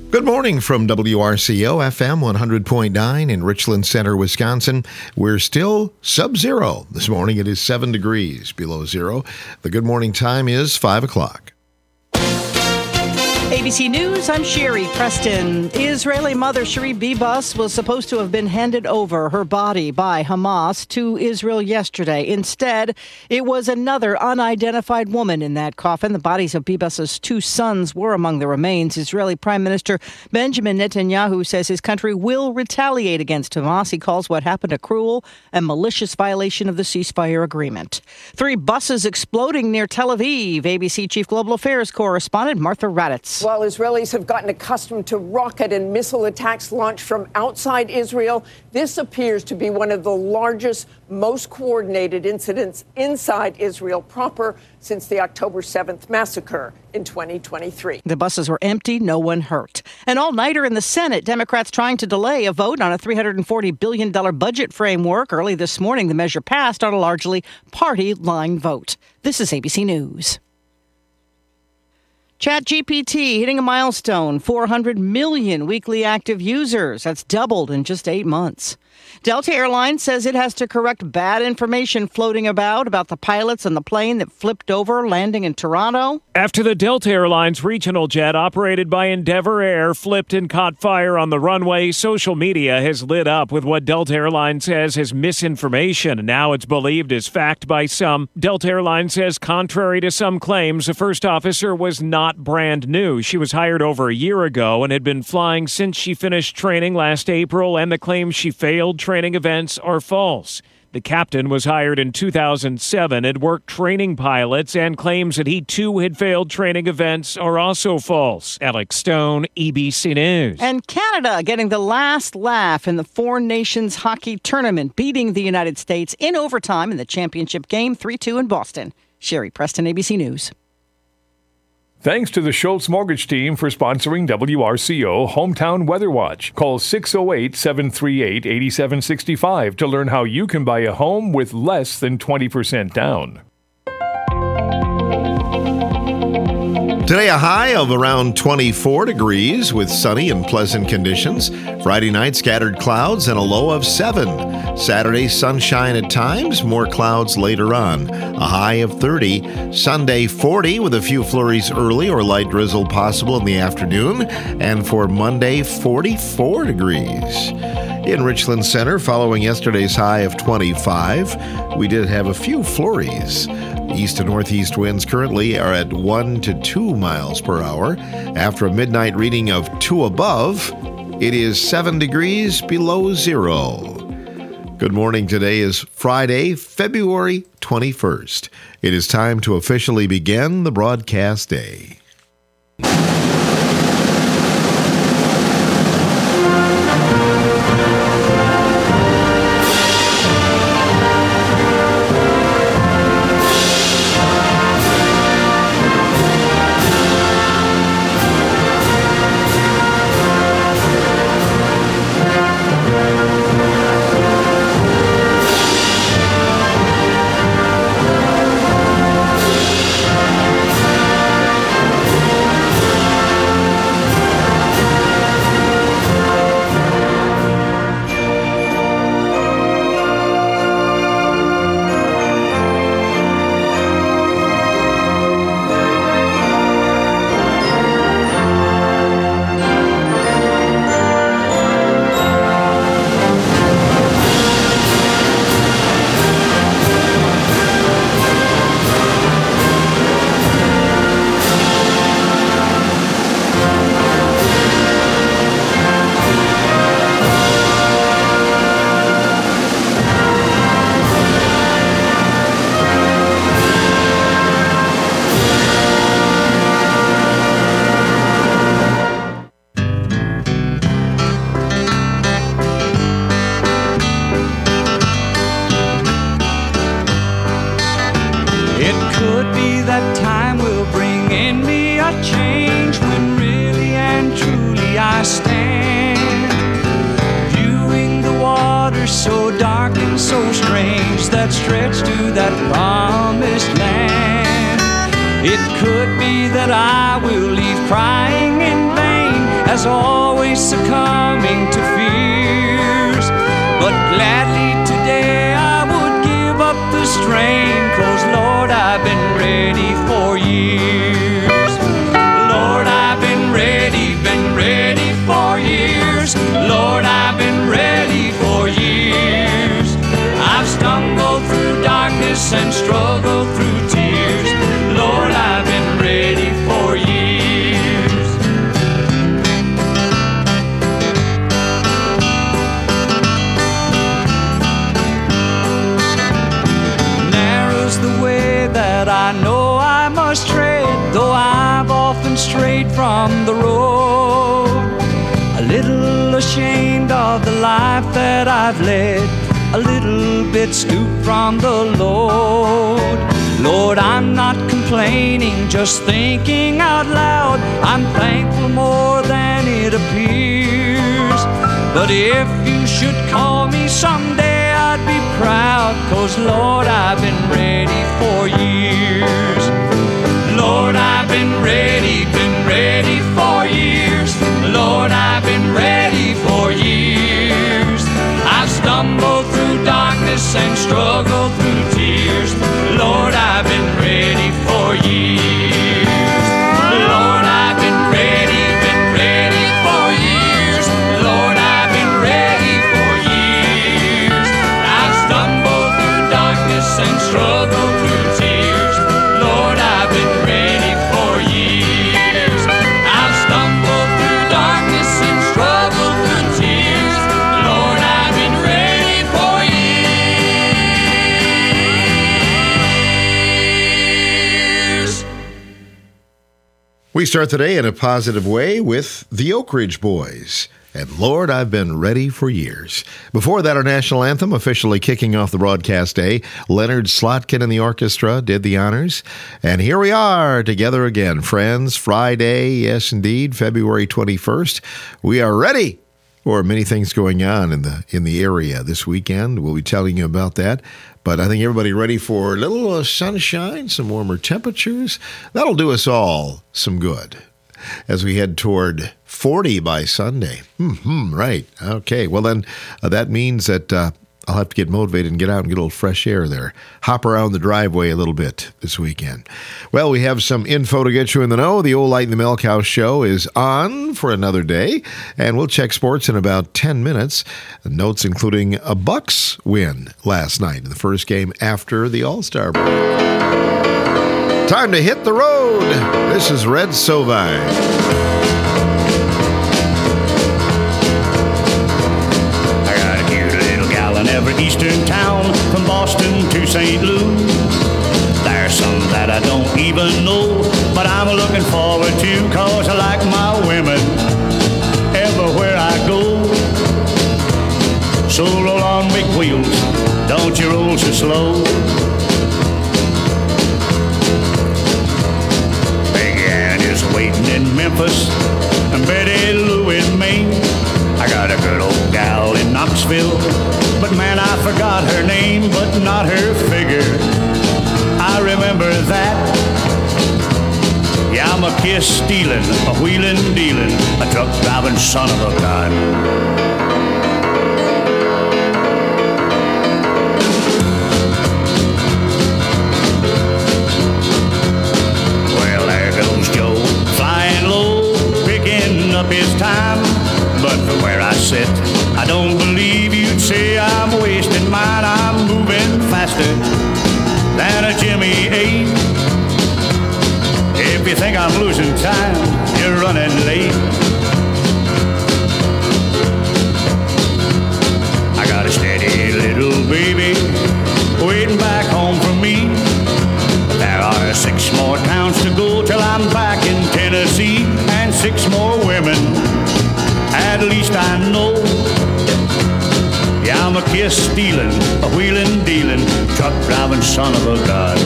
Good morning from WRCO FM 100.9 in Richland Center, Wisconsin. We're still sub-zero. This morning it is 7 degrees below zero. The good morning time is 5 o'clock. ABC News, I'm Sherry Preston. Israeli mother Cherie Bibas was supposed to have been handed over her body by Hamas to Israel yesterday. Instead, it was another unidentified woman in that coffin. The bodies of Bibas's two sons were among the remains. Israeli Prime Minister Benjamin Netanyahu says his country will retaliate against Hamas. He calls what happened a cruel and malicious violation of the ceasefire agreement. 3 buses exploding near Tel Aviv. ABC Chief Global Affairs correspondent Martha Raddatz. While Israelis have gotten accustomed to rocket and missile attacks launched from outside Israel, this appears to be one of the largest, most coordinated incidents inside Israel proper since the October 7th massacre in 2023. The buses were empty, no one hurt. An all-nighter in the Senate, Democrats trying to delay a vote on a $340 billion budget framework. Early this morning, the measure passed on a largely party-line vote. This is ABC News. ChatGPT hitting a milestone, 400 million weekly active users. That's doubled in just 8 months. Delta Airlines says it has to correct bad information floating about the pilots and the plane that flipped over landing in Toronto. After the Delta Airlines regional jet operated by Endeavour Air flipped and caught fire on the runway, social media has lit up with what Delta Airlines says is misinformation. Now it's believed as fact by some. Delta Airlines says contrary to some claims, the first officer was not brand new. She was hired over a year ago and had been flying since she finished training last April, and the claims she failed training events are false. The captain was hired in 2007, had worked training pilots, and claims that he too had failed training events are also false. Alex Stone, ABC News. And Canada getting the last laugh in the Four Nations hockey tournament, beating the United States in overtime in the championship game 3-2 in Boston. Sherry Preston, ABC News. Thanks to the Schultz Mortgage Team for sponsoring WRCO Hometown Weather Watch. Call 608-738-8765 to learn how you can buy a home with less than 20% down. Today, a high of around 24 degrees with sunny and pleasant conditions. Friday night, scattered clouds and a low of 7. Saturday, sunshine at times, more clouds later on. A high of 30. Sunday, 40 with a few flurries early or light drizzle possible in the afternoon. And for Monday, 44 degrees. In Richland Center, following yesterday's high of 25, we did have a few flurries. East to northeast winds currently are at 1 to 2 miles per hour. After a midnight reading of 2 above, it is 7 degrees below zero. Good morning. Today is Friday, February 21st. It is time to officially begin the broadcast day. that stretch to that promised land. It could be that I will leave crying in vain as as always succumbing to fears. But gladly today I would give up the strain, 'cause Lord, I've been ready for years. Lord, I've been ready for years. Lord, I've been ready for years. I've stumbled through darkness and struggled through tears. Lord, I've been ready for years. Narrow's the way that I know I must tread, though I've often strayed from the road. A little ashamed of the life that I've led, a little bit stooped from the load. Lord, I'm not complaining, just thinking out loud. I'm thankful more than it appears. But if you should call me someday, I'd be proud, 'cause Lord, I've been ready for years. Lord, I've been ready for years. Lord, I've been ready for years. I've stumbled through darkness and struggled through tears. Lord, I've been ready for years. Lord, I've been ready for years. Lord, I've been ready for years. I've stumbled through darkness and struggled through tears. Lord, I've been ready for years. I've stumbled through darkness and struggled through tears. Lord, I've been ready for years. We start the day in a positive way with the Oak Ridge Boys. And Lord, I've been ready for years. Before that, our national anthem officially kicking off the broadcast day. Leonard Slotkin and the orchestra did the honors. And here we are together again, friends. Friday, yes indeed, February 21st. We are ready for many things going on in the area this weekend. We'll be telling you about that. But I think everybody ready for a little sunshine, some warmer temperatures. That'll do us all some good as we head toward 40 by Sunday. Right. Okay. Well, then that means that I'll have to get motivated and get out and get a little fresh air there. Hop around the driveway a little bit this weekend. Well, we have some info to get you in the know. The Old Light in the Milk House show is on for another day, and we'll check sports in about 10 minutes. Notes including a Bucks win last night in the first game after the All-Star break. Time to hit the road. This is Red Sovine. Every eastern town from Boston to St. Louis. There's some that I don't even know, but I'm looking forward to, 'cause I like my women everywhere I go. So roll on big wheels, don't you roll so slow. Big Ann is waiting in Memphis and Betty Lou in Maine. I got a good old gal in Knoxville, but man, I forgot her name, but not her figure. I remember that. Yeah, I'm a kiss stealing, a wheeling dealing, a truck driving son of a gun. Well, there goes Joe, flying low, picking up his time. But from where I sit, I don't believe you'd say I'm wasting mine. I'm moving faster than a Jimmy 8. If you think I'm losing time, you're running late. I got a steady little baby waiting back home for me. There are 6 more towns to go till I'm back in Tennessee, and 6 more women, at least I know. Yeah, I'm a kiss stealing, a wheeling dealing, truck driving son of a gun.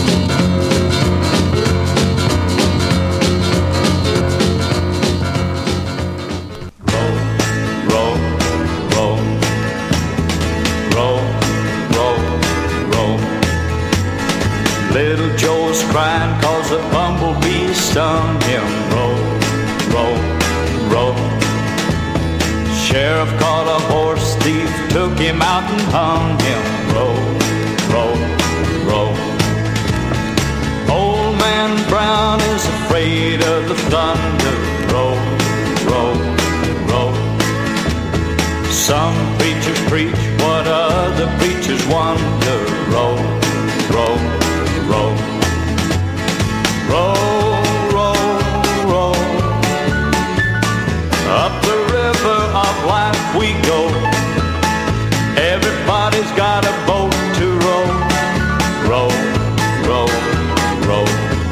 Roll, roll, roll, roll, roll, roll. Little Joe's crying 'cause the bumblebee stung him. Roll, roll, roll. Sheriff caught a horse thief, took him out and hung him. Roll, roll, roll. Old man Brown is afraid of the thunder. Roll, roll, roll. Some preachers preach what other preachers wonder. Roll, roll, roll. Roll, roll, roll. Up the river of life we go. Everybody's got a boat to row. Row, row, row.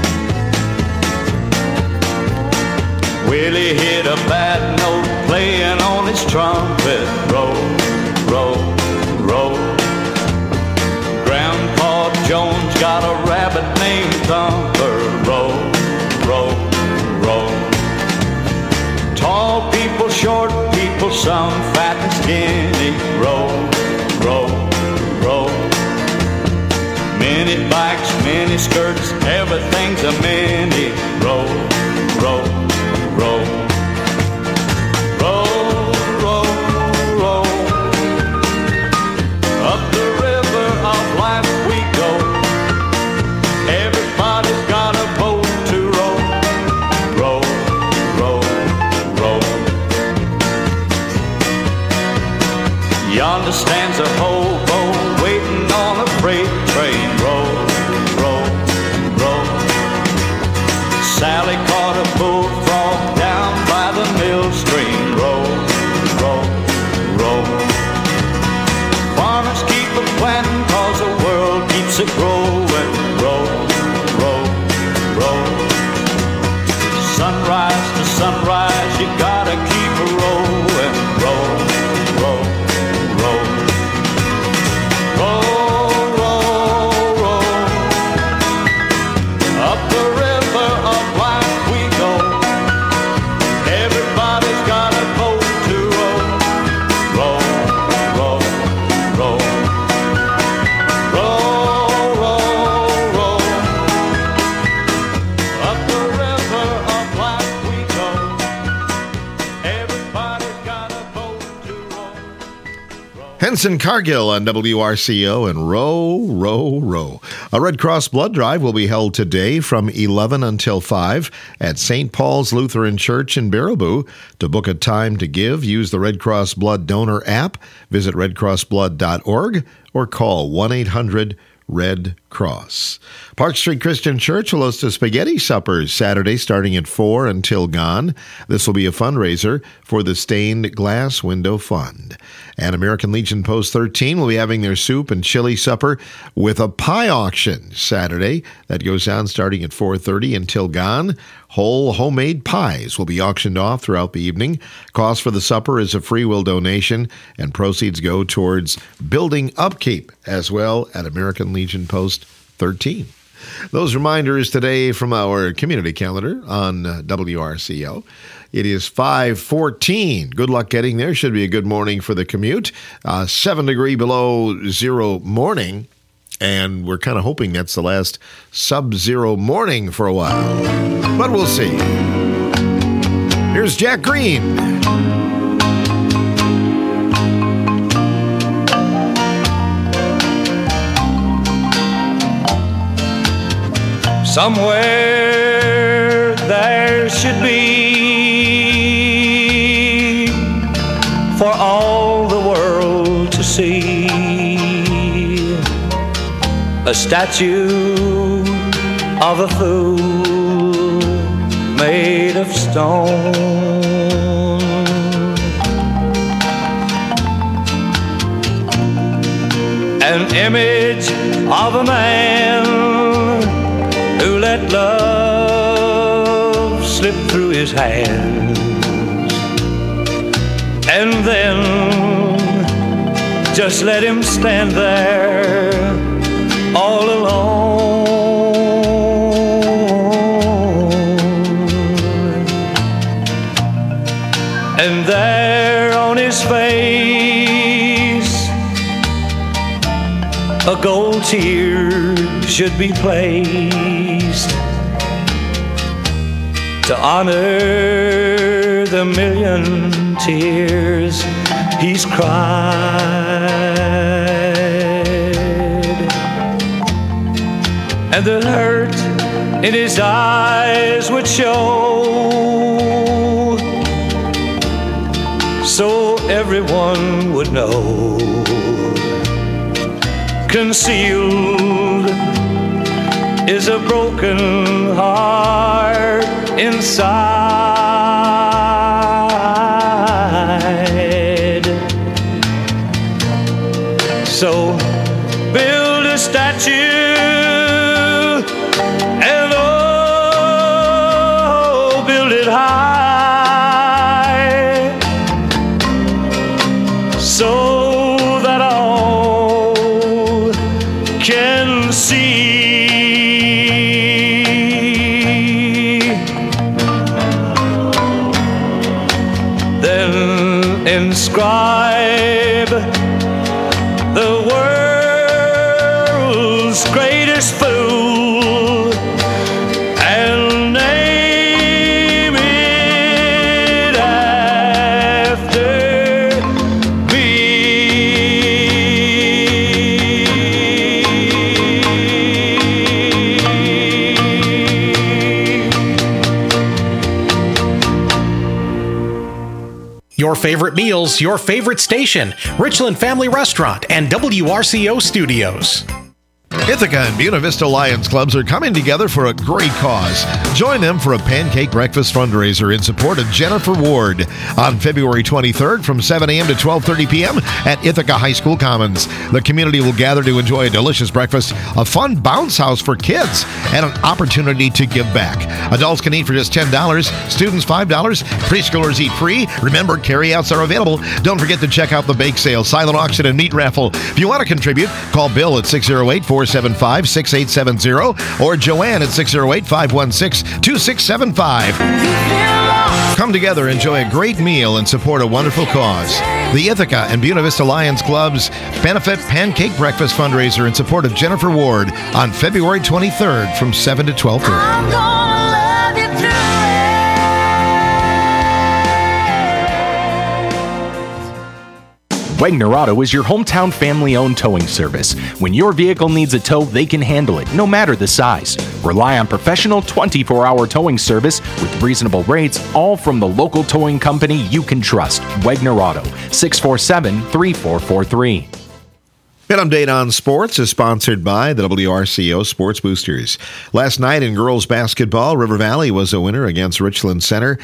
Willie hit a bad note playing on his trumpet. Row, row, row. Grandpa Jones got a rabbit named Thumper. Row, row, row. Tall people, short people, some fat and skinny. Row, row, row. Many bikes, many skirts, everything's a mini. Row, row, row. Row, row, row. Up the river of life we go. Everybody's got a boat to row. Row, row, row. Yonder stands a hobo waiting on a freight train. Row, row, row. Sally caught a bullfrog down by the mill stream. Row, row, row. Farmers keep a planting 'cause the world keeps it growing. Row, row, row. Sunrise to sunrise, you gotta keep a rowing. Row, row, row. Row, row, row. Up the river of life we go. Everybody's got a boat to row. Row, row, row. Row, row, row. Up the river of life we go. Everybody's got a boat to row. Henson Cargill on WRCO and Row, Row, Row. A Red Cross blood drive will be held today from 11 until 5 at St. Paul's Lutheran Church in Baraboo. To book a time to give, use the Red Cross Blood Donor app, visit redcrossblood.org, or call 1-800-RED Cross. Park Street Christian Church will host a spaghetti suppers Saturday starting at 4 until gone. This will be a fundraiser for the Stained Glass Window Fund. And American Legion Post 13 will be having their soup and chili supper with a pie auction Saturday. That goes down starting at 4:30 until gone. Whole homemade pies will be auctioned off throughout the evening. Cost for the supper is a free will donation, and proceeds go towards building upkeep as well at American Legion Post 13. Those reminders today from our community calendar on WRCO. It is 5:14. Good luck getting there. Should be a good morning for the commute. 7 degree below zero morning. And we're kind of hoping that's the last sub-zero morning for a while. But we'll see. Here's Jack Green. Somewhere there should be for all the world to see a statue of a fool made of stone. An image of a man who let love slip through his hands, and then just let him stand there all alone. And there on his face a gold tear should be placed to honor the a million tears he's cried, and the hurt in his eyes would show, so everyone would know. Concealed is a broken heart inside. So build a statue and oh, build it high, so that all can see. Then inscribe the world's greatest fool and name it after me. Your favorite meals, your favorite station, Richland Family Restaurant and WRCO Studios. Ithaca and Buena Vista Lions Clubs are coming together for a great cause. Join them for a pancake breakfast fundraiser in support of Jennifer Ward on February 23rd from 7 a.m. to 12:30 p.m. at Ithaca High School Commons. The community will gather to enjoy a delicious breakfast, a fun bounce house for kids, and an opportunity to give back. Adults can eat for just $10, students $5, preschoolers eat free. Remember, carryouts are available. Don't forget to check out the bake sale, silent auction, and meat raffle. If you want to contribute, call Bill at 608-475-6870 or Joanne at 608-516-2675. Come together, enjoy a great meal, and support a wonderful cause. The Ithaca and Buena Vista Lions Club's Benefit Pancake Breakfast Fundraiser in support of Jennifer Ward on February 23rd from 7 to 12:30. I'm gonna love you through Wegner Auto is your hometown family-owned towing service. When your vehicle needs a tow, they can handle it, no matter the size. Rely on professional 24-hour towing service with reasonable rates, all from the local towing company you can trust. Wegner Auto, 647-3443. An update on sports is sponsored by the WRCO Sports Boosters. Last night in girls basketball, River Valley was a winner against Richland Center,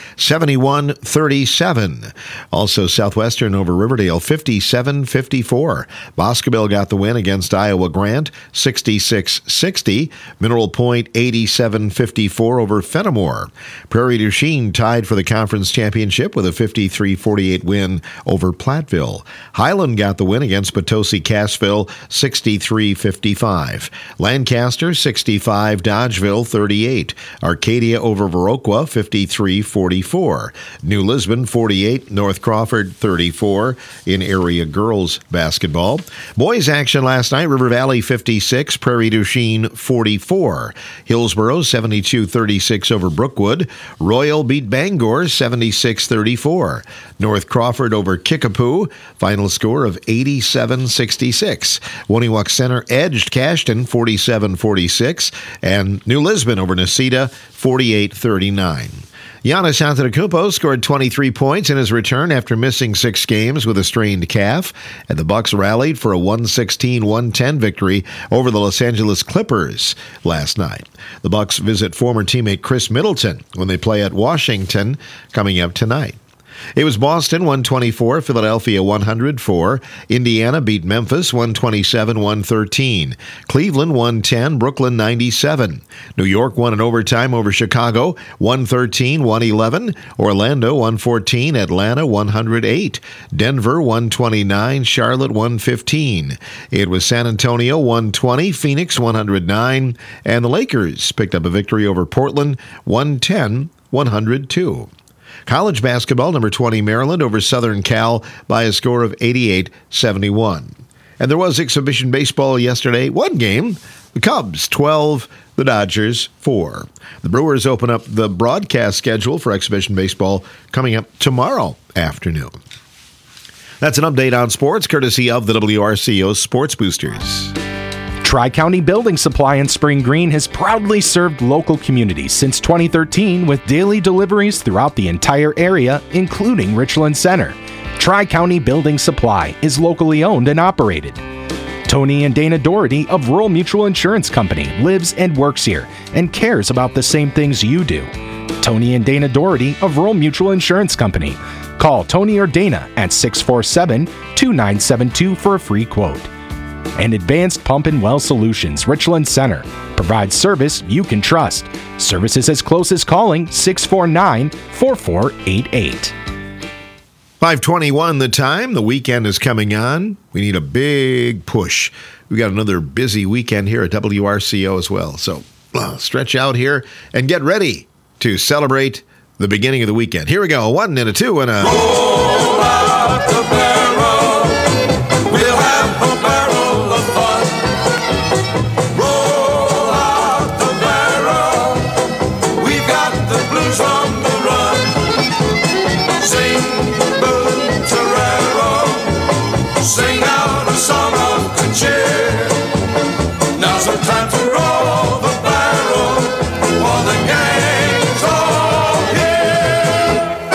71-37. Also, Southwestern over Riverdale, 57-54. Boscobel got the win against Iowa Grant, 66-60. Mineral Point, 87-54 over Fenimore. Prairie du Chien tied for the conference championship with a 53-48 win over Platteville. Highland got the win against Potosi-Cassville, 63-55. Lancaster 65, Dodgeville 38. Arcadia over Viroqua 53-44. New Lisbon 48, North Crawford 34 in area girls basketball. Boys action last night, River Valley 56, Prairie du Chien 44. Hillsboro 72-36 over Brookwood. Royal beat Bangor 76-34. North Crawford over Kickapoo, final score of 87-66. Woniwak Center edged Cashton 47-46, and New Lisbon over Necedah 48-39. Giannis Antetokounmpo scored 23 points in his return after missing 6 games with a strained calf, and the Bucks rallied for a 116-110 victory over the Los Angeles Clippers last night. The Bucks visit former teammate Chris Middleton when they play at Washington coming up tonight. It was Boston 124, Philadelphia 104. Indiana beat Memphis 127-113. Cleveland 110, Brooklyn 97. New York won in overtime over Chicago 113-111. Orlando 114, Atlanta 108. Denver 129, Charlotte 115. It was San Antonio 120, Phoenix 109, and the Lakers picked up a victory over Portland 110-102. College basketball, number 20 Maryland over Southern Cal by a score of 88-71. And there was exhibition baseball yesterday. One game, The Cubs 12, the Dodgers 4. The Brewers open up the broadcast schedule for exhibition baseball coming up tomorrow afternoon. That's an update on sports, courtesy of the WRCO Sports Boosters. Tri-County Building Supply in Spring Green has proudly served local communities since 2013 with daily deliveries throughout the entire area, including Richland Center. Tri-County Building Supply is locally owned and operated. Tony and Dana Doherty of Rural Mutual Insurance Company lives and works here and cares about the same things you do. Tony and Dana Doherty of Rural Mutual Insurance Company. Call Tony or Dana at 647-2972 for a free quote. And Advanced Pump and Well Solutions, Richland Center, provides service you can trust. Services as close as calling 649-4488. 5:21 the time. The weekend is coming on. We need a big push. We got another busy weekend here at WRCO as well. So stretch out here and get ready to celebrate the beginning of the weekend. Here we go. A 1 and a 2 and a... Roll out the barrel. We'll have a barrel of fun. Roll out the barrel. We've got the blues on the run. Sing, boom, torero. Sing out a song of good cheer. Now's the time to roll the barrel while the gang's all here.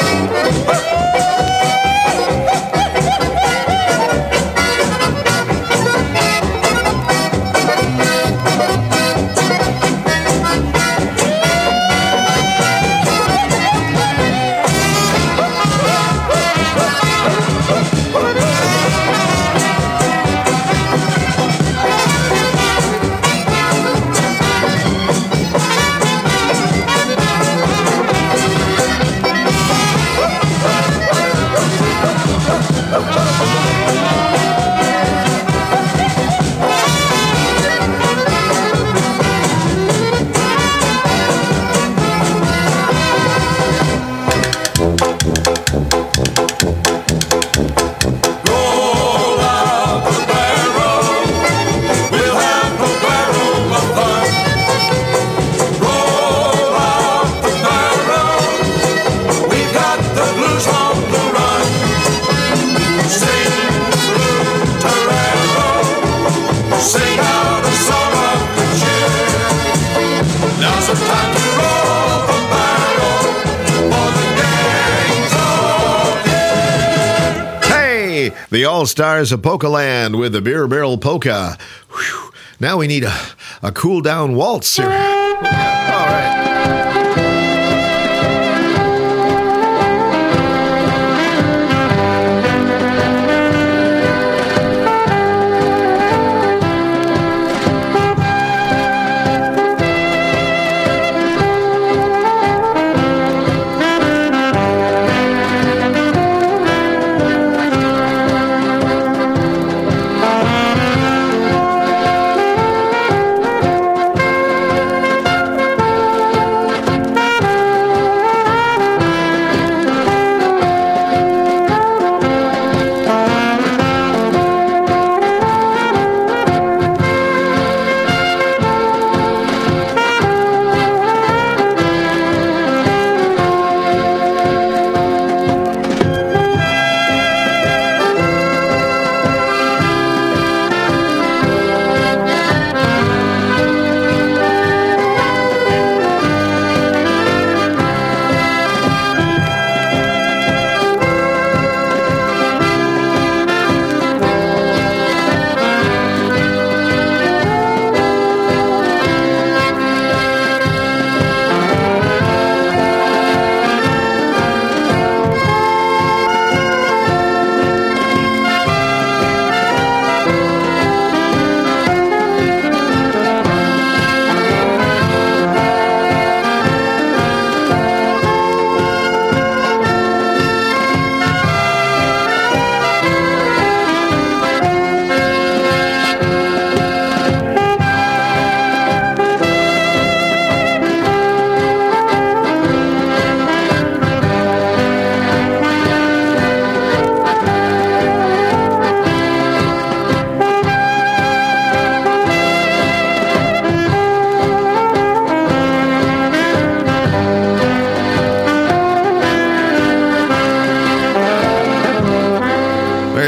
Roll out the barrel. We'll have a barrel of fun. Roll out the barrel. We've got the blues on the run. Sing, blue, torero. Sing out a song of good cheer. Now's the time to roll the barrel for the gang's all here. Hey, the All-Stars of Polka-Land with the Beer Barrel Polka. Whew. Now we need a cool-down waltz here. All right.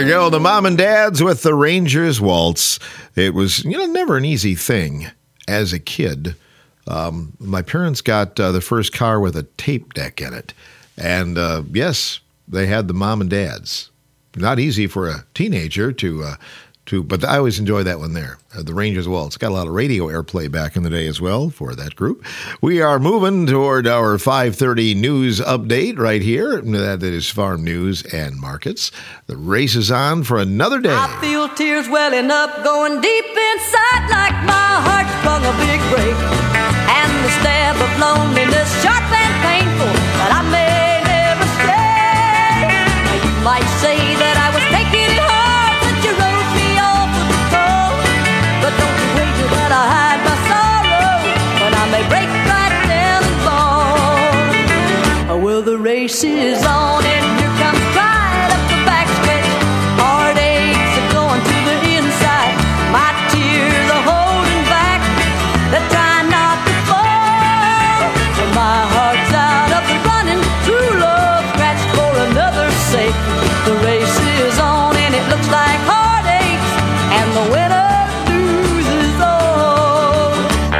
go. The Mom and Dads with the Rangers Waltz. It was, never an easy thing as a kid. My parents got the first car with a tape deck in it. And yes, they had the Mom and Dads. Not easy for a teenager to but I always enjoy that one there. The Rangers Waltz. Got a lot of radio airplay back in the day as well for that group. We are moving toward our 5:30 news update right here. That is farm news and markets. The race is on for another day. I feel tears welling up, going deep inside like my heart sprung a big break. And the stab of loneliness, sharp and painful, but I may never stay. Now you might say that I was taking it hard, that you wrote me off with the cold. But don't you wager that I hide my sorrow, when I may break right down and fall. Oh, well, the race is on and here comes pride up the backstretch. Heartaches are going to the inside. My tears are holding back. They're trying not to fall. So my heart's out of the running. True love scratched for another's sake. The race is on and it looks like heartaches, and the winner loses all.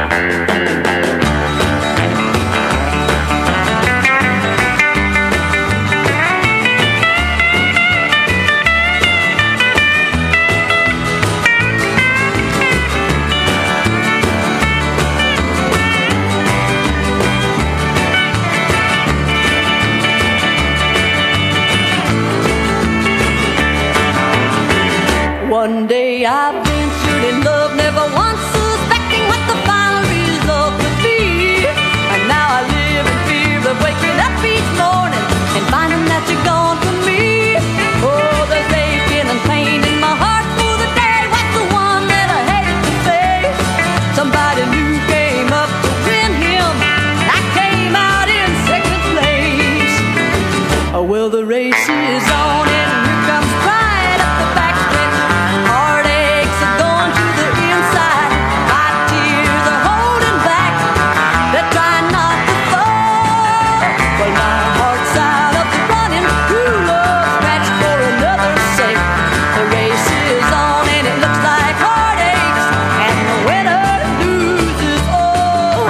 One day I ventured in love, never once suspecting what the final result would be. And now I live in fear of waking up each morning and finding that you're gone from me. Oh, there's aching and pain in my heart for the day. What's the one that I hate to face? Somebody new came up to win him. I came out in second place. Oh, well, the race is on and here comes pride up the backstretch. Heartaches are going to the inside. My tears are holding back. They're trying not to fall. Well, my heart's out of the running. True love scratched for another's sake. The race is on and it looks like heartaches, and the winner loses all.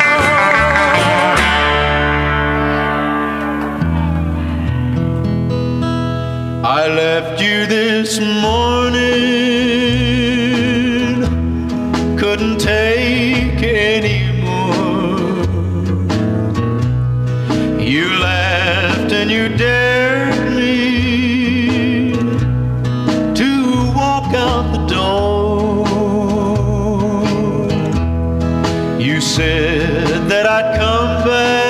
I left you this morning, couldn't take anymore. You laughed and you dared me to walk out the door. You said that I'd come back.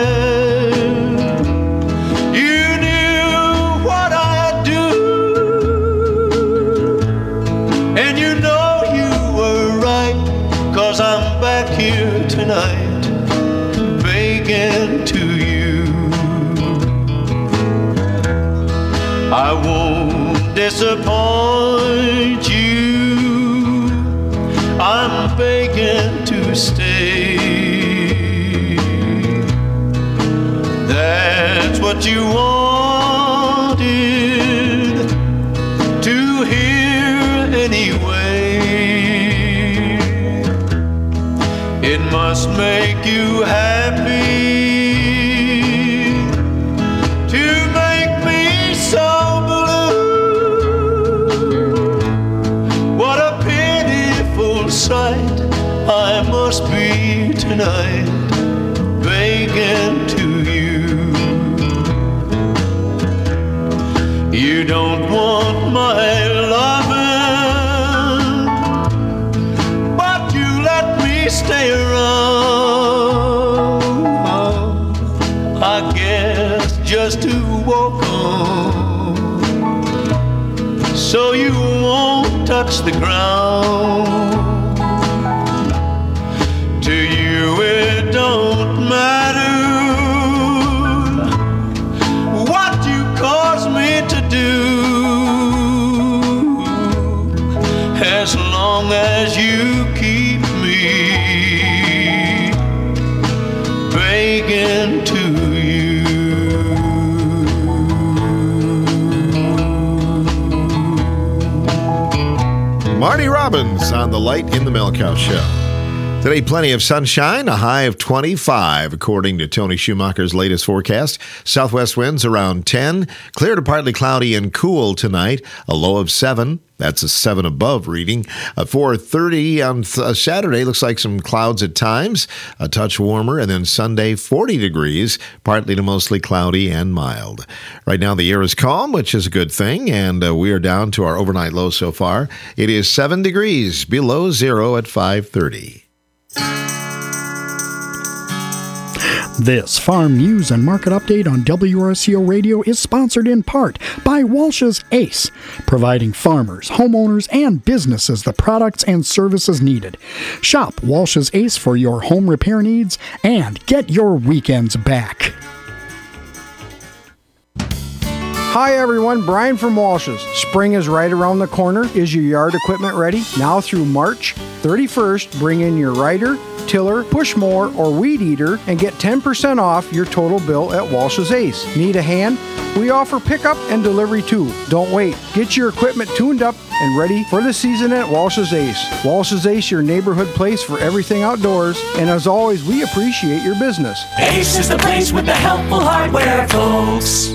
You knew what I'd do, and you know you were right, 'cause I'm back here tonight, begging to you. I won't disappoint you, I'm begging to stay. That's what you wanted to hear anyway. It must make you happy to make me so blue. What a pitiful sight I must be tonight, begging to you. You don't want my loving, but you let me stay around. I guess just to walk on, so you won't touch the ground. To you it don't matter what you cause me to do, as long as you keep me begging to you. Marty Robbins on the Light in the Milk House Show. Today, plenty of sunshine, a high of 25, according to Tony Schumacher's latest forecast. Southwest winds around 10. Clear to partly cloudy and cool tonight, a low of 7. That's a 7 above reading. 4:30 on Saturday, looks like some clouds at times, a touch warmer, and then Sunday, 40 degrees, partly to mostly cloudy and mild. Right now, the air is calm, which is a good thing, and we are down to our overnight low so far. It is 7 degrees below zero at 5:30. This farm news and market update on WRCO Radio is sponsored in part by Walsh's Ace, providing farmers, homeowners, and businesses the products and services needed. Shop Walsh's Ace for your home repair needs and get your weekends back. Hi everyone, Brian from Walsh's. Spring is right around the corner. Is your yard equipment ready? Now through March 31st, bring in your rider, tiller, push mower, or weed eater and get 10% off your total bill at Walsh's Ace. Need a hand? We offer pickup and delivery too. Don't wait. Get your equipment tuned up and ready for the season at Walsh's Ace. Walsh's Ace, your neighborhood place for everything outdoors. And as always, we appreciate your business. Ace is the place with the helpful hardware, folks.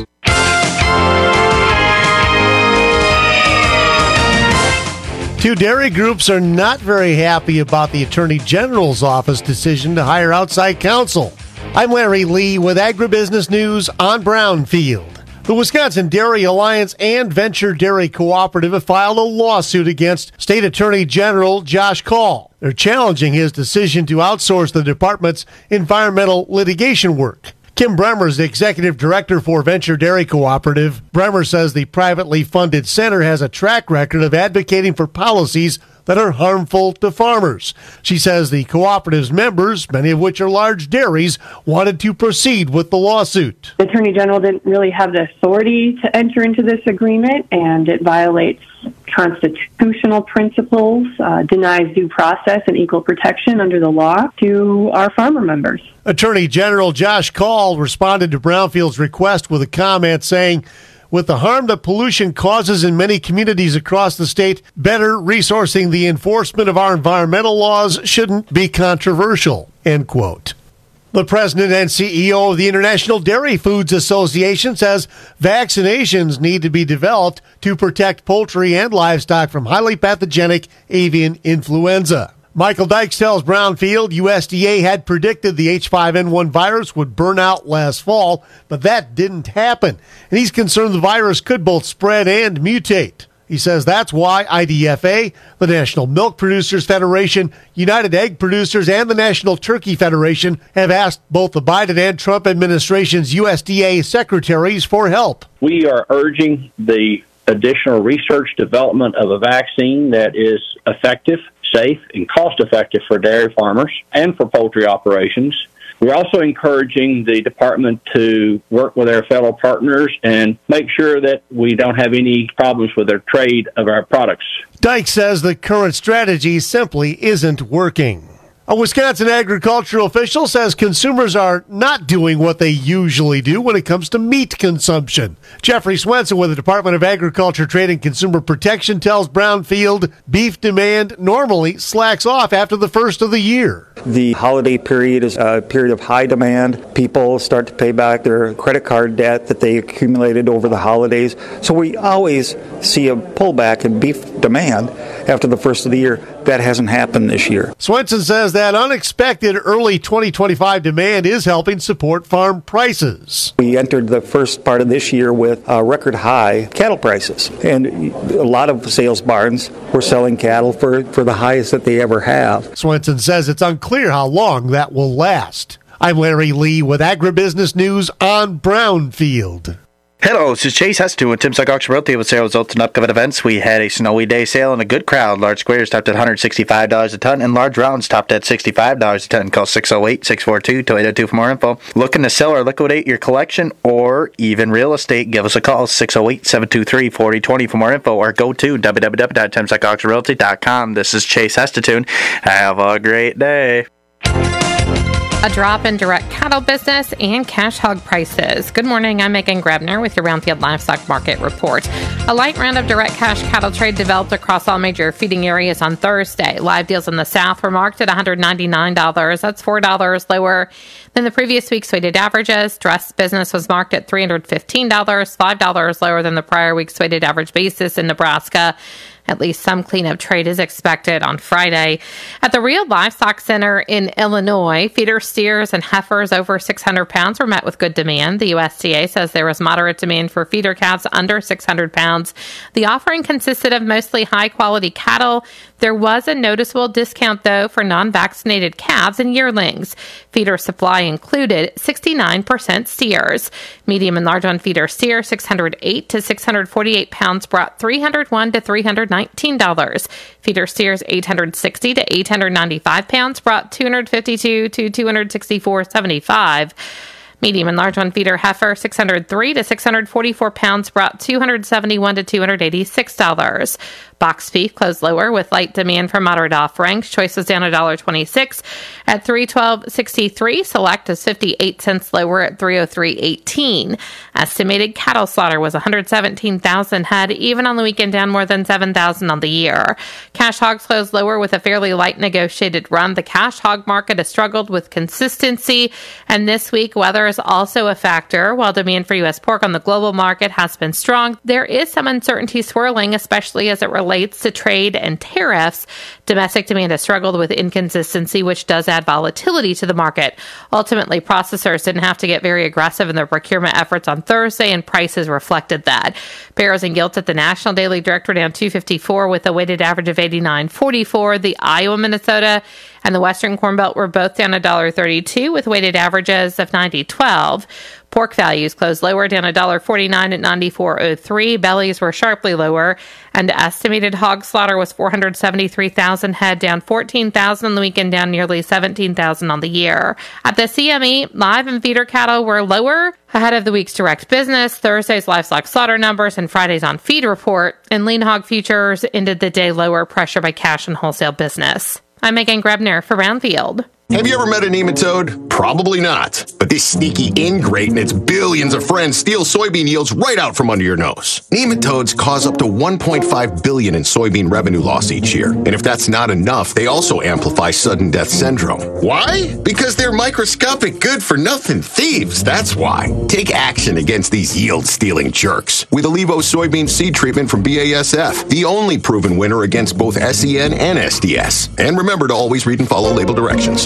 Two dairy groups are not very happy about the Attorney General's office decision to hire outside counsel. I'm Larry Lee with Agribusiness News on Brownfield. The Wisconsin Dairy Alliance and Venture Dairy Cooperative have filed a lawsuit against State Attorney General Josh Kaul. They're challenging his decision to outsource the department's environmental litigation work. Kim Bremer is the executive director for Venture Dairy Cooperative. Bremer says the privately funded center has a track record of advocating for policies that are harmful to farmers. She says the cooperative's members, many of which are large dairies, wanted to proceed with the lawsuit. The Attorney General didn't really have the authority to enter into this agreement, and it violates constitutional principles, denies due process and equal protection under the law to our farmer members. Attorney General Josh Kaul responded to Brownfield's request with a comment saying, "With the harm that pollution causes in many communities across the state, better resourcing the enforcement of our environmental laws shouldn't be controversial." End quote. The president and CEO of the International Dairy Foods Association says vaccinations need to be developed to protect poultry and livestock from highly pathogenic avian influenza. Michael Dykes tells Brownfield USDA had predicted the H5N1 virus would burn out last fall, but that didn't happen. And he's concerned the virus could both spread and mutate. He says that's why IDFA, the National Milk Producers Federation, United Egg Producers, and the National Turkey Federation have asked both the Biden and Trump administration's USDA secretaries for help. We are urging the additional research development of a vaccine that is effective, safe, and cost-effective for dairy farmers and for poultry operations. We're also encouraging the department to work with our fellow partners and make sure that we don't have any problems with their trade of our products. Dyke says the current strategy simply isn't working. A Wisconsin agricultural official says consumers are not doing what they usually do when it comes to meat consumption. Jeffrey Swenson with the Department of Agriculture, Trade, and Consumer Protection tells Brownfield beef demand normally slacks off after the first of the year. The holiday period is a period of high demand. People start to pay back their credit card debt that they accumulated over the holidays. So we always see a pullback in beef demand after the first of the year. That hasn't happened this year. Swenson says that unexpected early 2025 demand is helping support farm prices. We entered the first part of this year with record high cattle prices, and a lot of sales barns were selling cattle for the highest that they ever have. Swenson says it's unclear how long that will last. I'm Larry Lee with Agribusiness News on Brownfield. Hello, this is Chase Heston with Tim Suck Auction Realty with sale results and upcoming events. We had a snowy day sale and a good crowd. Large squares topped at $165 a ton and large rounds topped at $65 a ton. Call 608-642-2802 for more info. Looking to sell or liquidate your collection or even real estate? Give us a call, 608-723-4020 for more info, or go to www.timsuckauctionrealty.com. This is Chase Heston. Have a great day. A drop in direct cattle business and cash hog prices. Good morning, I'm Megan Grebner with your Brownfield Livestock Market Report. A light round of direct cash cattle trade developed across all major feeding areas on Thursday. Live deals in the South were marked at $199. That's $4 lower than the previous week's weighted averages. Dress business was marked at $315, $5 lower than the prior week's weighted average basis in Nebraska. At least some cleanup trade is expected on Friday. At the Real Livestock Center in Illinois, feeder steers and heifers over 600 pounds were met with good demand. The USDA says there was moderate demand for feeder calves under 600 pounds. The offering consisted of mostly high-quality cattle. There was a noticeable discount, though, for non-vaccinated calves and yearlings. Feeder supply included 69% steers. Medium and large on feeder steer, 608 to 648 pounds, brought $301 to $319. Feeder steers, 860 to 895 pounds, brought $252 to $264.75. Medium and large on feeder heifer, 603 to 644 pounds, brought $271 to $286. Box beef closed lower with light demand for moderate offerings. Choice was down $1.26 at $312.63. Select is 58 cents lower at $303.18. Estimated cattle slaughter was 117,000 head, even on the weekend down more than 7,000 on the year. Cash hogs closed lower with a fairly light negotiated run. The cash hog market has struggled with consistency, and this week weather is also a factor. While demand for U.S. pork on the global market has been strong, there is some uncertainty swirling, especially as it relates to trade and tariffs. Domestic demand has struggled with inconsistency, which does add volatility to the market. Ultimately, processors didn't have to get very aggressive in their procurement efforts on Thursday, and prices reflected that. Barrows and gilts at the National Daily Direct were down $2.54 with a weighted average of $89.44. The Iowa, Minnesota, and the Western Corn Belt were both down $1.32 with weighted averages of $90.12. Pork values closed lower, down $1.49 at $94.03. Bellies were sharply lower, and estimated hog slaughter was 473,000 head, down 14,000 on the weekend, down nearly 17,000 on the year. At the CME, live and feeder cattle were lower ahead of the week's direct business, Thursday's livestock slaughter numbers, and Friday's on feed report. And lean hog futures ended the day lower, pressured by cash and wholesale business. I'm Megan Grebner for Brownfield. Have you ever met a nematode? Probably not. But this sneaky ingrate and its billions of friends steal soybean yields right out from under your nose. Nematodes cause up to $1.5 billion in soybean revenue loss each year. And if that's not enough, they also amplify sudden death syndrome. Why? Because they're microscopic good-for-nothing thieves, that's why. Take action against these yield-stealing jerks with Allevo soybean seed treatment from BASF, the only proven winner against both SEN and SDS. And remember to always read and follow label directions.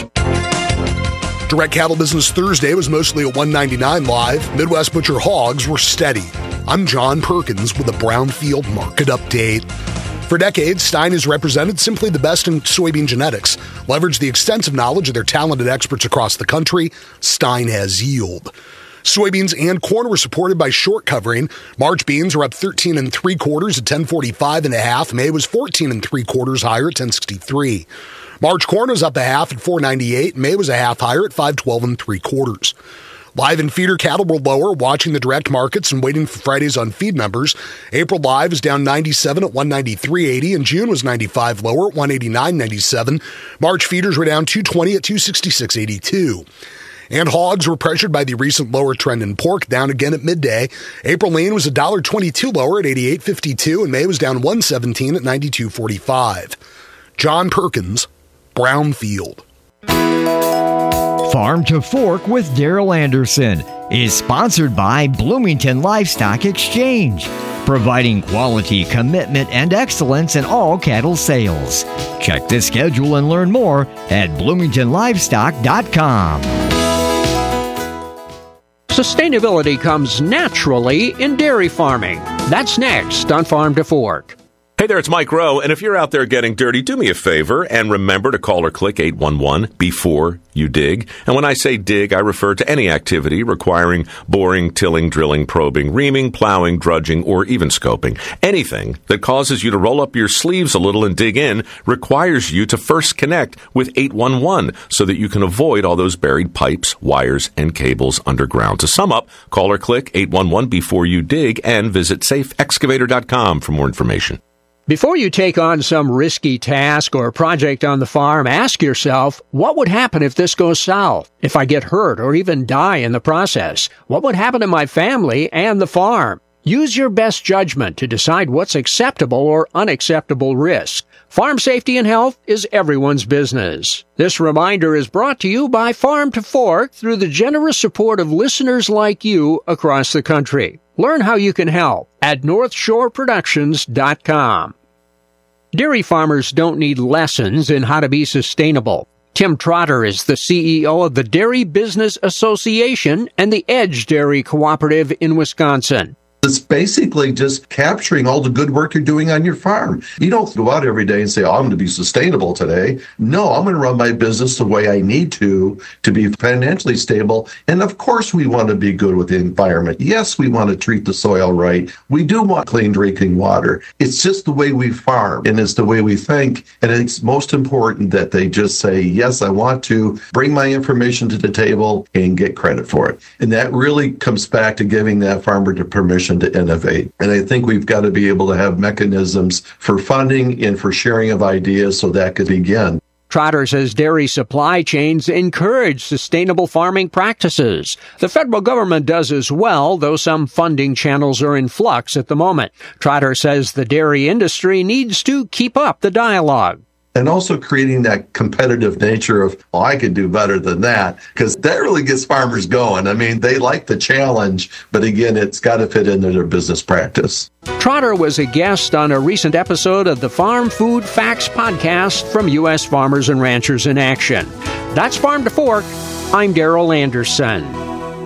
Direct cattle business Thursday was mostly at $199 live. Midwest butcher hogs were steady. I'm John Perkins with a Brownfield market update. For decades, Stein has represented simply the best in soybean genetics. Leverage the extensive knowledge of their talented experts across the country. Stein has yield. Soybeans and corn were supported by short covering. March beans were up 13 3/4 at 10.45.5. May was 14 3/4 higher at 10.63. March corn was up a half at 4.98. May was a half higher at 5.12 3/4. Live and feeder cattle were lower, watching the direct markets and waiting for Friday's on feed numbers. April live was down 97 at 193.80, and June was 95 lower at 189.97. March feeders were down 220 at 266.82. And hogs were pressured by the recent lower trend in pork, down again at midday. April lean was $1.22 lower at 88.52, and May was down 117 at 92.45. John Perkins, Brownfield. Farm to Fork with Daryl Anderson is sponsored by Bloomington Livestock Exchange, providing quality, commitment, and excellence in all cattle sales. Check the schedule and learn more at bloomingtonlivestock.com. Sustainability comes naturally in dairy farming. That's next on Farm to Fork. Hey there, it's Mike Rowe, and if you're out there getting dirty, do me a favor and remember to call or click 811 before you dig. And when I say dig, I refer to any activity requiring boring, tilling, drilling, probing, reaming, plowing, drudging, or even scoping. Anything that causes you to roll up your sleeves a little and dig in requires you to first connect with 811 so that you can avoid all those buried pipes, wires, and cables underground. To sum up, call or click 811 before you dig and visit safeexcavator.com for more information. Before you take on some risky task or project on the farm, ask yourself, what would happen if this goes south? If I get hurt or even die in the process? What would happen to my family and the farm? Use your best judgment to decide what's acceptable or unacceptable risk. Farm safety and health is everyone's business. This reminder is brought to you by Farm to Fork through the generous support of listeners like you across the country. Learn how you can help at NorthshoreProductions.com. Dairy farmers don't need lessons in how to be sustainable. Tim Trotter is the CEO of the Dairy Business Association and the Edge Dairy Cooperative in Wisconsin. It's basically just capturing all the good work you're doing on your farm. You don't go out every day and say, I'm going to be sustainable today. No, I'm going to run my business the way I need to be financially stable. And of course, we want to be good with the environment. Yes, we want to treat the soil right. We do want clean drinking water. It's just the way we farm and it's the way we think. And it's most important that they just say, yes, I want to bring my information to the table and get credit for it. And that really comes back to giving that farmer the permission to innovate. And I think we've got to be able to have mechanisms for funding and for sharing of ideas so that could begin. Trotter says dairy supply chains encourage sustainable farming practices. The federal government does as well, though some funding channels are in flux at the moment. Trotter says the dairy industry needs to keep up the dialogue. And also creating that competitive nature of, oh, I can do better than that, because that really gets farmers going. I mean, they like the challenge, but again, it's got to fit into their business practice. Trotter was a guest on a recent episode of the Farm Food Facts podcast from U.S. Farmers and Ranchers in Action. That's Farm to Fork. I'm Darrell Anderson.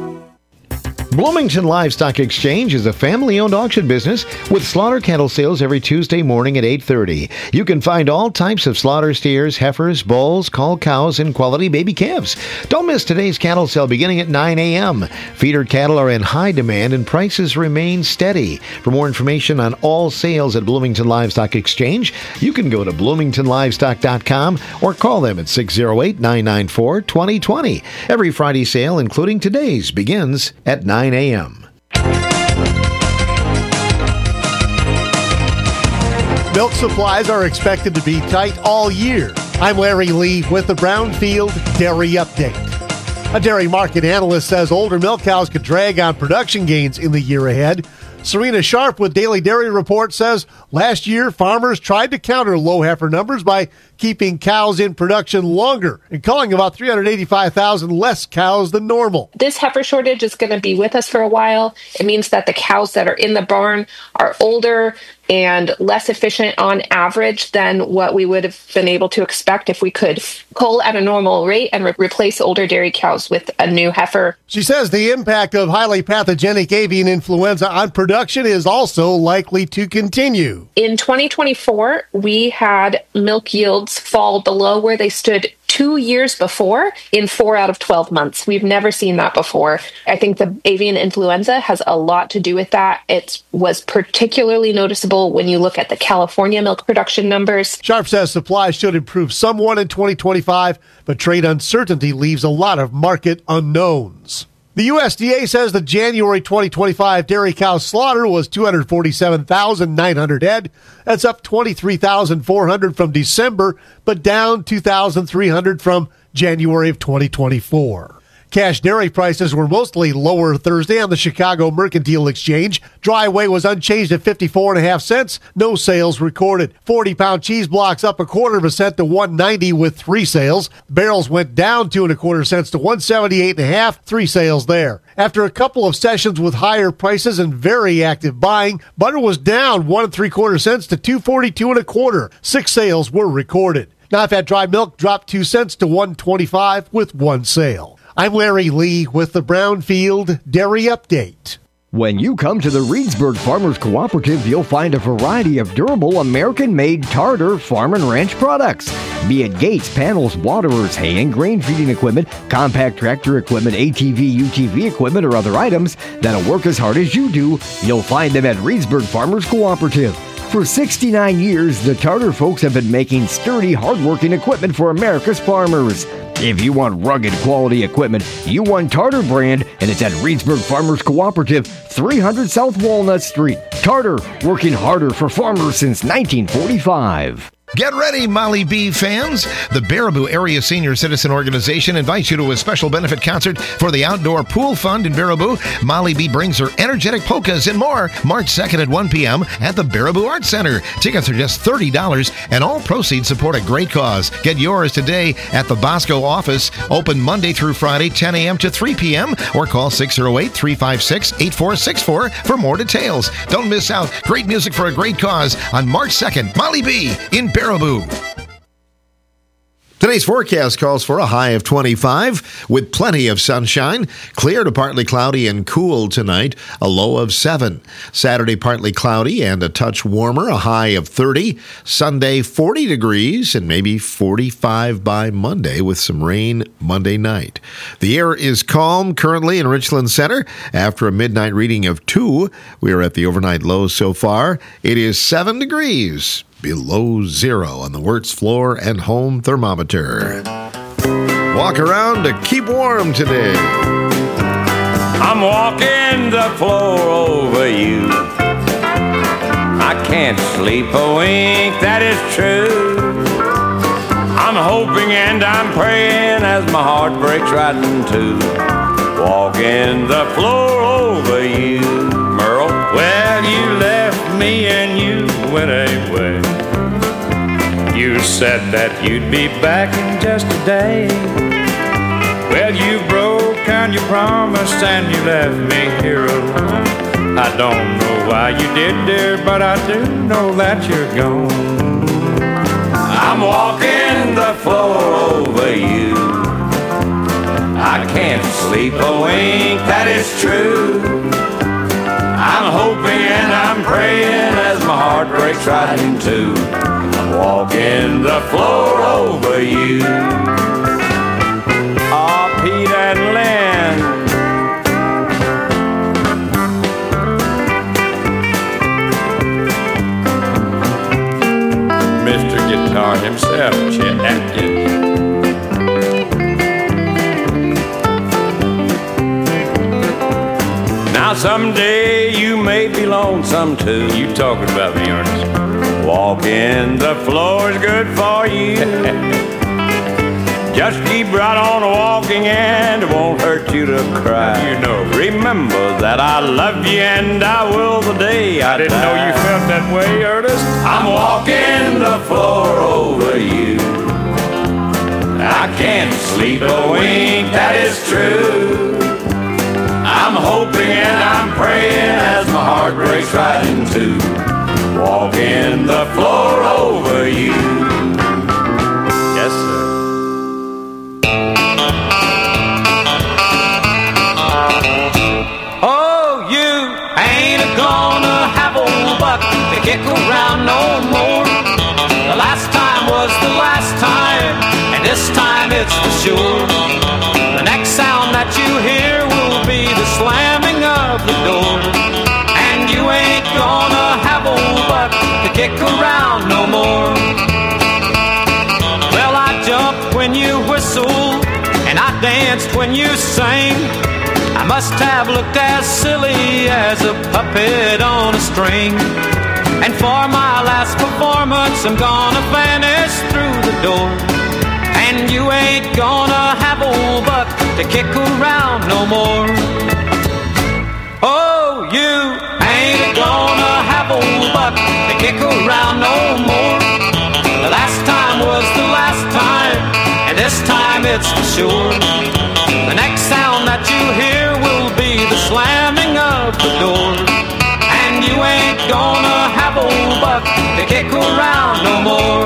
Bloomington Livestock Exchange is a family-owned auction business with slaughter cattle sales every Tuesday morning at 8:30. You can find all types of slaughter steers, heifers, bulls, cull cows, and quality baby calves. Don't miss today's cattle sale beginning at 9 a.m. Feeder cattle are in high demand and prices remain steady. For more information on all sales at Bloomington Livestock Exchange, you can go to bloomingtonlivestock.com or call them at 608-994-2020. Every Friday sale, including today's, begins at 9 a.m. Milk supplies are expected to be tight all year. I'm Larry Lee with the Brownfield Dairy Update. A dairy market analyst says older milk cows could drag on production gains in the year ahead. Serena Sharp with Daily Dairy Report says last year farmers tried to counter low heifer numbers by keeping cows in production longer and culling about 385,000 less cows than normal. This heifer shortage is going to be with us for a while. It means that the cows that are in the barn are older and less efficient on average than what we would have been able to expect if we could cull at a normal rate and replace older dairy cows with a new heifer. She says the impact of highly pathogenic avian influenza on production is also likely to continue. In 2024, we had milk yields fall below where they stood 2 years before in 4 out of 12 months. We've never seen that before. I think the avian influenza has a lot to do with that. It was particularly noticeable when you look at the California milk production numbers. Sharp says supply should improve somewhat in 2025, but trade uncertainty leaves a lot of market unknowns. The USDA says the January 2025 dairy cow slaughter was 247,900 head. That's up 23,400 from December, but down 2,300 from January of 2024. Cash dairy prices were mostly lower Thursday on the Chicago Mercantile Exchange. Dry weight was unchanged at 54.5 cents. No sales recorded. 40-pound cheese blocks up 1/4 cent to $1.90 with 3 sales. Barrels went down 2 1/4 cents to $1.78.5. 3 sales there. After a couple of sessions with higher prices and very active buying, butter was down 1 3/4 cents to $2.42 1/4. 6 sales were recorded. Non-fat dry milk dropped 2 cents to $1.25 with 1 sale. I'm Larry Lee with the Brownfield Dairy Update. When you come to the Reedsburg Farmers Cooperative, you'll find a variety of durable American-made Tartar farm and ranch products. Be it gates, panels, waterers, hay and grain feeding equipment, compact tractor equipment, ATV, UTV equipment, or other items that'll work as hard as you do, you'll find them at Reedsburg Farmers Cooperative. For 69 years, the Tartar folks have been making sturdy, hardworking equipment for America's farmers. If you want rugged quality equipment, you want Tartar brand, and it's at Reedsburg Farmers Cooperative, 300 South Walnut Street. Carter, working harder for farmers since 1945. Get ready, Molly B fans. The Baraboo Area Senior Citizen Organization invites you to a special benefit concert for the Outdoor Pool Fund in Baraboo. Molly B brings her energetic polkas and more March 2nd at 1 p.m. at the Baraboo Arts Center. Tickets are just $30 and all proceeds support a great cause. Get yours today at the Bosco office, open Monday through Friday, 10 a.m. to 3 p.m. or call 608-356-8464 for more details. Don't miss out. Great music for a great cause on March 2nd. Molly B in Baraboo. Today's forecast calls for a high of 25 with plenty of sunshine. Clear to partly cloudy and cool tonight, a low of 7. Saturday, partly cloudy and a touch warmer, a high of 30. Sunday, 40 degrees and maybe 45 by Monday with some rain Monday night. The air is calm currently in Richland Center. After a midnight reading of 2, we are at the overnight low so far. It is 7 degrees. Below zero on the Wirtz floor and home thermometer. Walk around to keep warm today. I'm walking the floor over you. I can't sleep a wink, that is true. I'm hoping and I'm praying as my heart breaks right in two. Walking the floor over you, Merle. Well, you left me and you went away. You said that you'd be back in just a day. Well, you broke on your promise and you left me here alone. I don't know why you did, dear, but I do know that you're gone. I'm walking the floor over you. I can't sleep a wink, that is true. I'm hoping and I'm praying as my heart breaks right in two. I'm walking the floor over you. Oh, Pete and Lynn. Mr. Guitar himself, Chet Atkins. Now someday you may be lonesome too. You talking about me, Ernest? Walking the floor is good for you. Just keep right on walking and it won't hurt you to cry. You know, remember that I love you and I will the day I didn't know you felt that way, Ernest. I'm walking the floor over you. I can't sleep a wink, that is true. I'm hoping and I'm praying as my heart breaks right in two. Walking the floor over you. Yes, sir. Oh, you ain't gonna have old buck to kick around no more. The last time was the last time, and this time it's for sure. The next sound that you hear will be the slamming of the door. And you ain't gonna have old buck to kick around no more. Well, I jumped when you whistled, and I danced when you sang. I must have looked as silly as a puppet on a string. And for my last performance, I'm gonna vanish through the door. And you ain't gonna have old buck to kick around no more. Oh, you ain't gonna have old buck to kick around no more. The last time was the last time, and this time it's for sure. The next sound that you hear will be the slamming of the door. And you ain't gonna have old buck to kick around no more.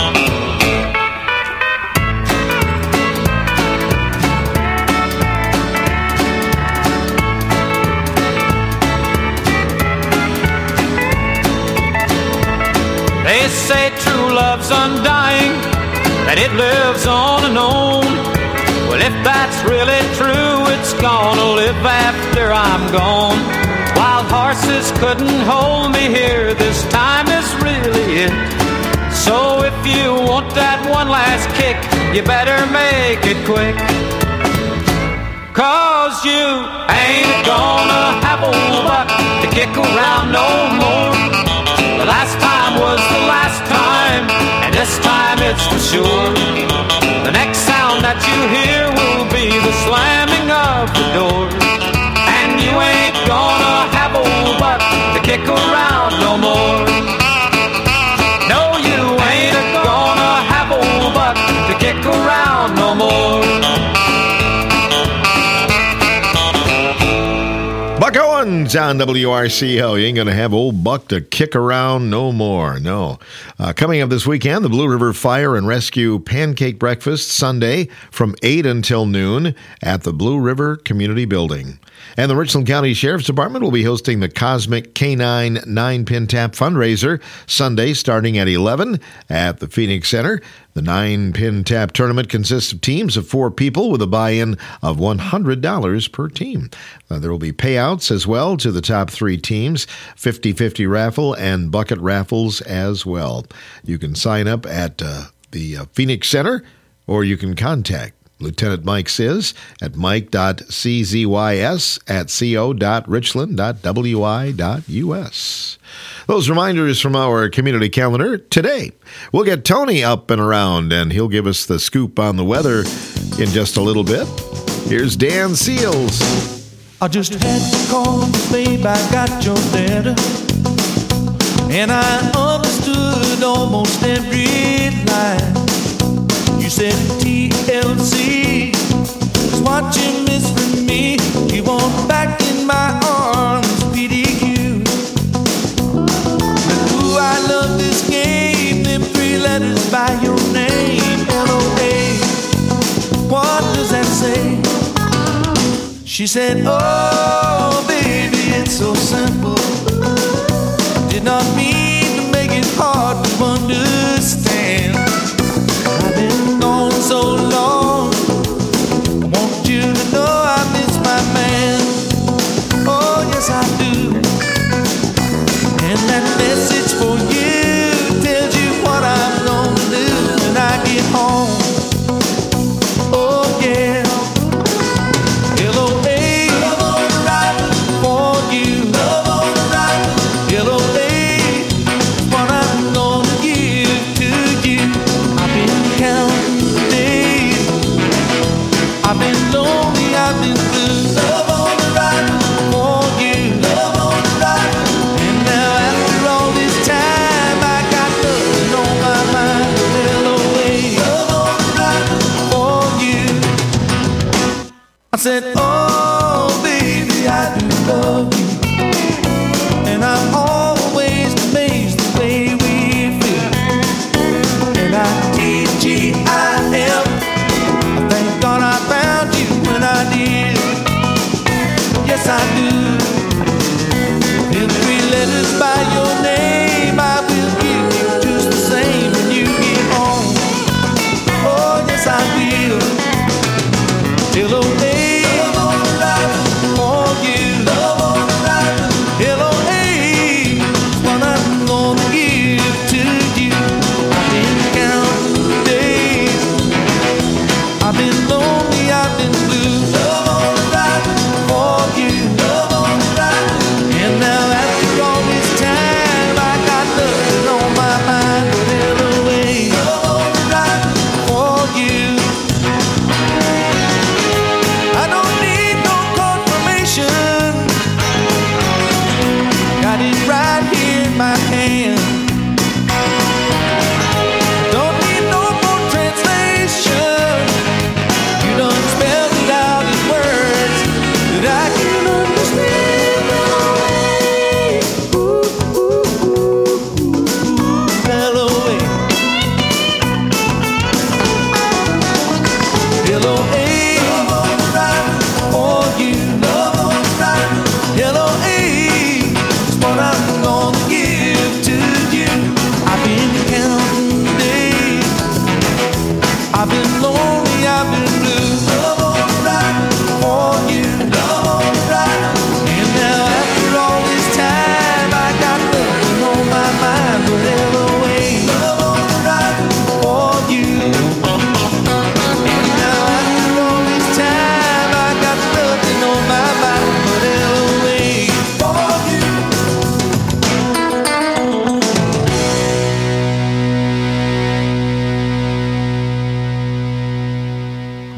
They say true love's undying, that it lives on and on. Well, if that's really true, it's gonna live after I'm gone. Wild horses couldn't hold me here, this time is really it. So if you want that one last kick, you better make it quick. 'Cause you ain't gonna have old buck to kick around no more. The last time was the last time, and this time it's for sure. The next sound that you hear will be the slamming of the door. And you ain't gonna have old Buck to kick around no more. No, you ain't gonna have old Buck to kick around no more. Buck Owens on WRCO. You ain't going to have old Buck to kick around no more. No. Coming up this weekend, the Blue River Fire and Rescue Pancake Breakfast Sunday from 8 until noon at the Blue River Community Building. And the Richland County Sheriff's Department will be hosting the Cosmic K9 9-Pin Tap fundraiser Sunday starting at 11 at the Phoenix Center. The 9-Pin Tap tournament consists of teams of 4 people with a buy-in of $100 per team. There will be payouts as well to the top 3 teams, 50-50 raffle and bucket raffles as well. You can sign up at the Phoenix Center, or you can contact Lieutenant Mike Sizz at mike.czys@co.richland.wi.us. Those reminders from our community calendar today. We'll get Tony up and around, and he'll give us the scoop on the weather in just a little bit. Here's Dan Seals. I just had to call, babe, I got your letter, and I understood almost every line. You said TLC is what you miss from me. You want back in my arms, PDQ. But ooh, I love this game, them 3 letters by your name, LOA. What does that say? She said, oh, baby, it's so simple. Did not mean to make it hard to understand. I've been gone so long, I want you to know I miss my man. Oh, yes, I do. And that message for you tells you what I'm gonna do when I get home. Oh, yeah. LOA.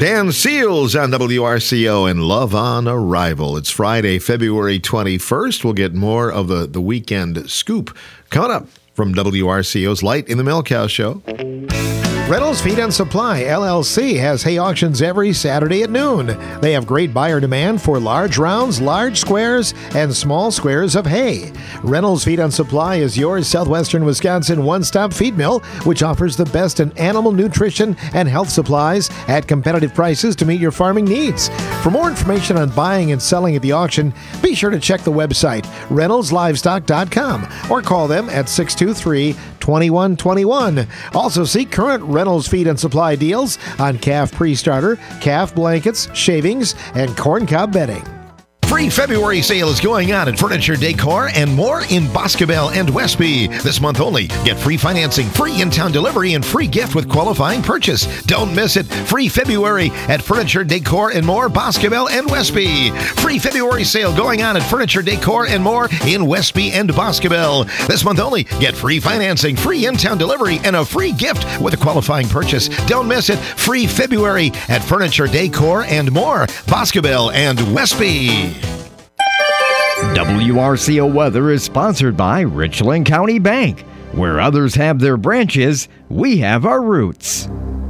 Dan Seals on WRCO and Love on Arrival. It's Friday, February 21st. We'll get more of the weekend scoop coming up from WRCO's Light in the Milk Cow Show. Reynolds Feed and Supply, LLC, has hay auctions every Saturday at noon. They have great buyer demand for large rounds, large squares, and small squares of hay. Reynolds Feed and Supply is your southwestern Wisconsin one-stop feed mill, which offers the best in animal nutrition and health supplies at competitive prices to meet your farming needs. For more information on buying and selling at the auction, be sure to check the website, reynoldslivestock.com, or call them at 623-2121. Also see current Reynolds Feed and Supply deals on calf pre-starter, calf blankets, shavings, and corncob bedding. Free February sale is going on at Furniture Decor and more in Boscobel and Westby. This month only, get free financing, free in-town delivery, and free gift with qualifying purchase. Don't miss it. Free February at Furniture Decor and more, Boscobel and Westby. Free February sale going on at Furniture Decor and more in Westby and Boscobel. This month only, get free financing, free in-town delivery, and a free gift with a qualifying purchase. Don't miss it. Free February at Furniture Decor and more, Boscobel and Westby. WRCO Weather is sponsored by Richland County Bank. Where others have their branches, we have our roots.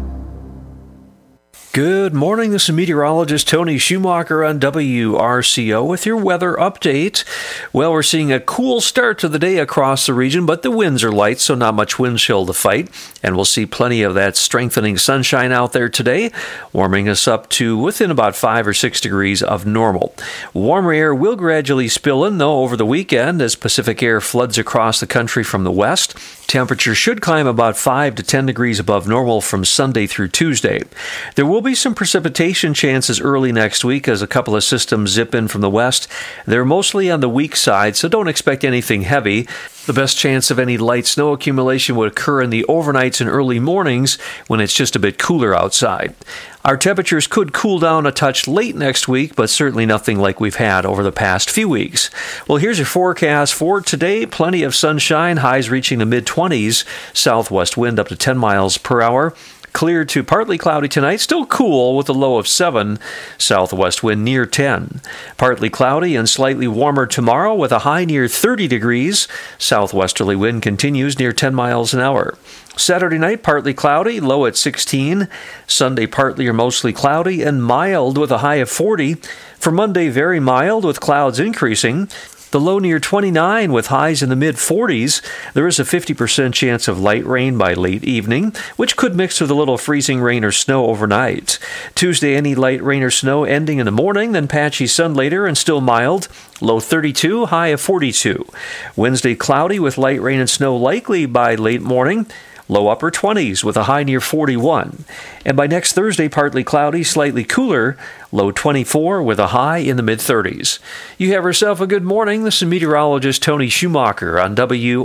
Good morning, this is meteorologist Tony Schumacher on WRCO with your weather update. Well, we're seeing a cool start to the day across the region, but the winds are light, so not much wind chill to fight. And we'll see plenty of that strengthening sunshine out there today, warming us up to within about 5 or 6 degrees of normal. Warmer air will gradually spill in, though, over the weekend as Pacific air floods across the country from the west. Temperatures should climb about 5 to 10 degrees above normal from Sunday through Tuesday. There will be some precipitation chances early next week as a couple of systems zip in from the west. They're mostly on the weak side, so don't expect anything heavy. The best chance of any light snow accumulation would occur in the overnights and early mornings when it's just a bit cooler outside. Our temperatures could cool down a touch late next week, but certainly nothing like we've had over the past few weeks. Well, here's your forecast for today. Plenty of sunshine, highs reaching the mid-20s, southwest wind up to 10 miles per hour. Clear to partly cloudy tonight, still cool with a low of 7, southwest wind near 10. Partly cloudy and slightly warmer tomorrow with a high near 30 degrees. Southwesterly wind continues near 10 miles an hour. Saturday night, partly cloudy, low at 16. Sunday, partly or mostly cloudy and mild with a high of 40. For Monday, very mild with clouds increasing. The low near 29 with highs in the mid-40s. There is a 50% chance of light rain by late evening, which could mix with a little freezing rain or snow overnight. Tuesday, any light rain or snow ending in the morning, then patchy sun later and still mild. Low 32, high of 42. Wednesday, cloudy with light rain and snow likely by late morning. Low upper 20s with a high near 41. And by next Thursday, partly cloudy, slightly cooler, low 24 with a high in the mid-30s. You have yourself a good morning. This is meteorologist Tony Schumacher on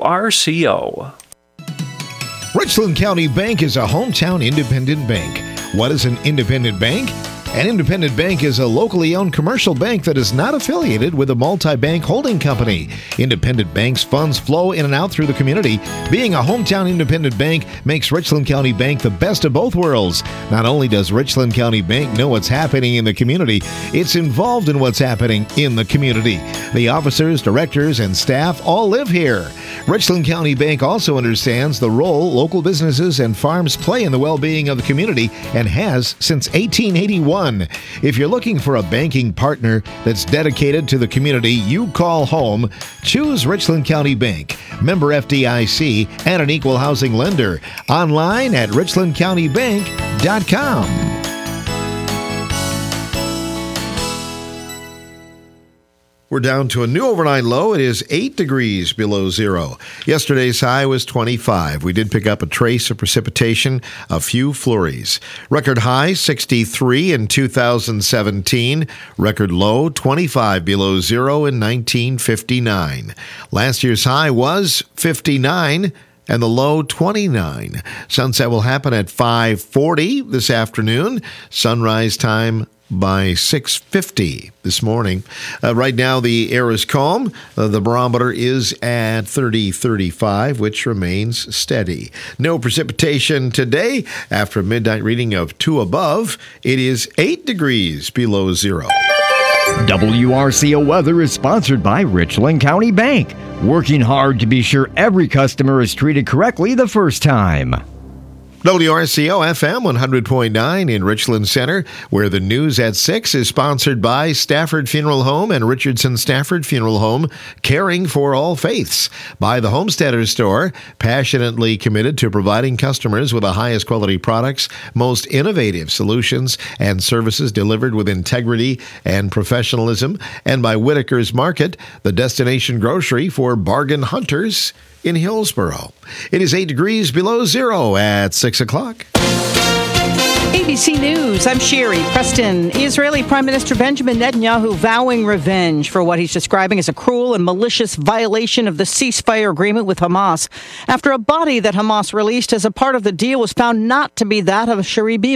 WRCO. Richland County Bank is a hometown independent bank. What is an independent bank? An independent bank is a locally owned commercial bank that is not affiliated with a multi-bank holding company. Independent banks' funds flow in and out through the community. Being a hometown independent bank makes Richland County Bank the best of both worlds. Not only does Richland County Bank know what's happening in the community, it's involved in what's happening in the community. The officers, directors, and staff all live here. Richland County Bank also understands the role local businesses and farms play in the well-being of the community and has since 1881. If you're looking for a banking partner that's dedicated to the community you call home, choose Richland County Bank, member FDIC, and an equal housing lender. Online at richlandcountybank.com. We're down to a new overnight low. It is 8 degrees below zero. Yesterday's high was 25. We did pick up a trace of precipitation, a few flurries. Record high, 63 in 2017. Record low, 25 below zero in 1959. Last year's high was 59. And the low 29. Sunset will happen at 5:40 this afternoon. Sunrise time by 6:50 this morning. Right now, the air is calm. The barometer is at 30.35, which remains steady. No precipitation today. After a midnight reading of 2 above, it is 8 degrees below zero. WRCO weather is sponsored by Richland County Bank, working hard to be sure every customer is treated correctly the first time. WRCO FM 100.9 in Richland Center, where the news at 6 is sponsored by Stafford Funeral Home and Richardson Stafford Funeral Home, caring for all faiths. By the Homesteader Store, passionately committed to providing customers with the highest quality products, most innovative solutions, and services delivered with integrity and professionalism. And by Whitaker's Market, the destination grocery for bargain hunters in Hillsboro. It is 8 degrees below zero at 6 o'clock. ABC News, I'm Sherry Preston. Israeli Prime Minister Benjamin Netanyahu vowing revenge for what he's describing as a cruel and malicious violation of the ceasefire agreement with Hamas after a body that Hamas released as a part of the deal was found not to be that of Shari Bibi.